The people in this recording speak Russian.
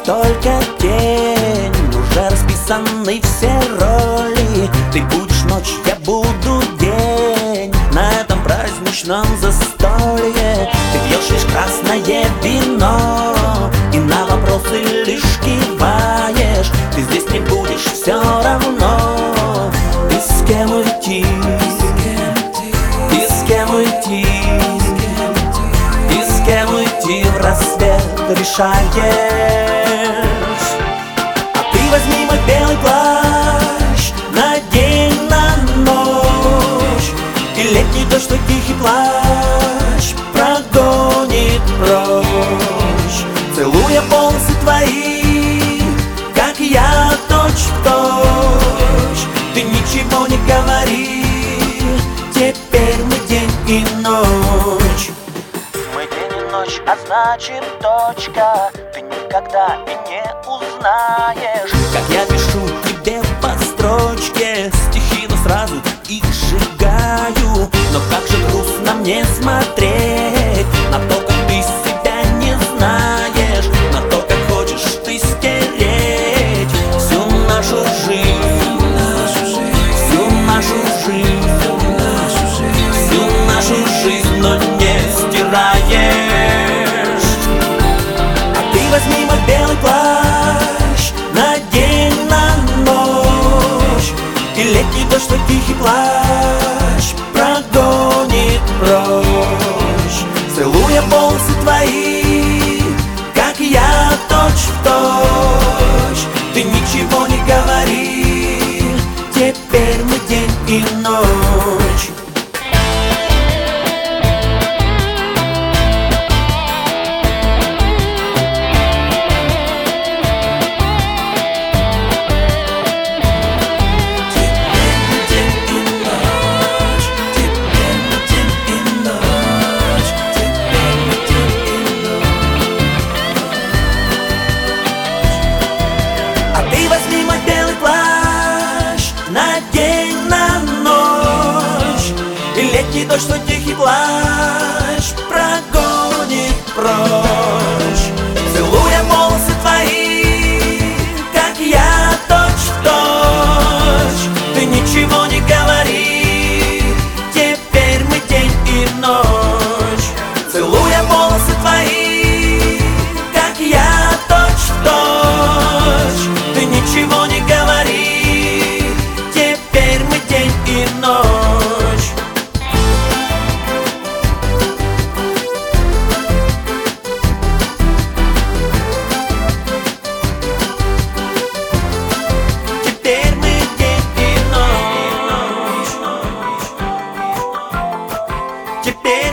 только день, уже расписаны все роли. Ты будешь ночь, я буду день. На этом праздничном застолье ты пьешь лишь красное вино и на вопросы лишь киваешь. Ты здесь не будешь все равно. И с кем уйти, и с кем уйти, и с кем уйти в рассвет решаешь. А ты возьми мой белый плащ, надень на ночь, и летний дождь, твой тихий плащ прогонит прочь. Целуя волосы твои, как я точь-в-точь, ты ничего не говори, теперь мы день и ночь. Мы день и ночь, а значит точка. Ты никогда и не узнаешь, как я пишу тебе по строчке стихи, но сразу их сжигаю. Но как же грустно мне смотреть на то, как ты себя не знаешь, на то, как хочешь ты стереть всю нашу жизнь, всю нашу жизнь, всю нашу жизнь, но не стираешь. А ты возьми мой белый плащ, надень на ночь, и летний дождь, твой тихий плащ прогонит прочь. Целуя волосы твои, как я точь-в-точь, ты ничего не говори, теперь мы день и ночь. Надень на ночь, и летний дождь, твой тихий плащ прогонит прочь. Целуя волосы твои, как я точь-в-точь, ты ничего не говори, теперь мы день и ночь. Целуя волосы твои, как я точь-в-точь, ты ничего не говори, теперь мы день и ночь. Теперь мы день и ночь. Теперь